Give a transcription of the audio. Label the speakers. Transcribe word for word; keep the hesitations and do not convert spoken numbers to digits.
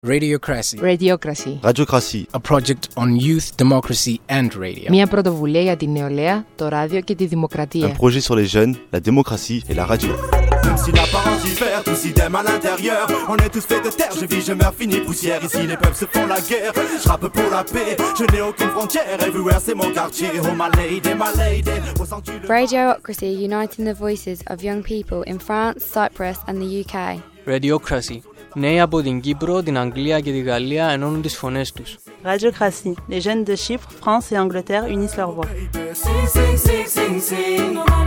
Speaker 1: Radiocracy.
Speaker 2: Radiocracy.
Speaker 3: Radiocracy.
Speaker 1: A project on youth, democracy and radio.
Speaker 2: Μια πρωτοβουλία για την νεολαία, το ράδιο και τη δημοκρατία.
Speaker 3: Un projet sur les jeunes, la démocratie et la radio.
Speaker 4: Même si l'apparence diffère, tous idem à l'intérieur. On est tous faits de terre, je vis, je meurs, fini poussière. Ici les peuples se font la guerre, je rappe pour la paix. Je n'ai aucune frontière, everywhere c'est mon quartier. Oh my lady, my lady.
Speaker 5: Radiocracy uniting the voices of young people in France, Cyprus and the U K.
Speaker 6: Radiocracy. Νέοι από την Κύπρο, την Αγγλία και τη Γαλλία ενώνουν τις φωνές τους.
Speaker 7: Radiocracy. Les jeunes de Chypre, France et Angleterre unissent leurs voix.